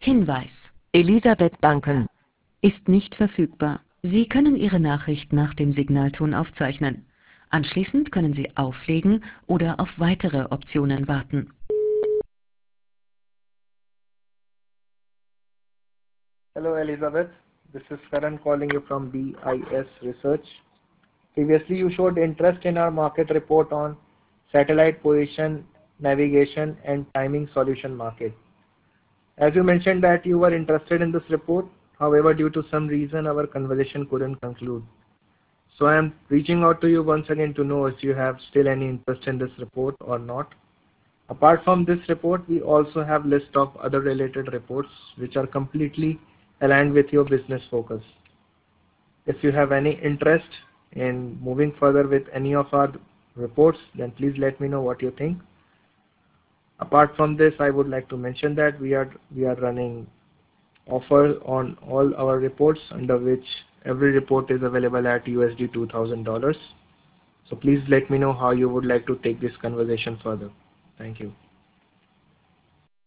Hinweis: Elisabeth Duncan ist nicht verfügbar. Sie können Ihre Nachricht nach dem Signalton aufzeichnen. Anschließend können Sie auflegen oder auf weitere Optionen warten. Hello, Elizabeth. This is Karan calling you from BIS Research. Previously, you showed interest in our market report on satellite position, navigation, and timing solution market. As you mentioned that you were interested in this report, however, due to some reason, our conversation couldn't conclude. So I am reaching out to you once again to know if you have still any interest in this report or not. Apart from this report, we also have list of other related reports which are completely aligned with your business focus. If you have any interest in moving further with any of our reports, then please let me know what you think. Apart from this, I would like to mention that we are running offers on all our reports, under which every report is available at USD $2,000. So please let me know how you would like to take this conversation further. Thank you.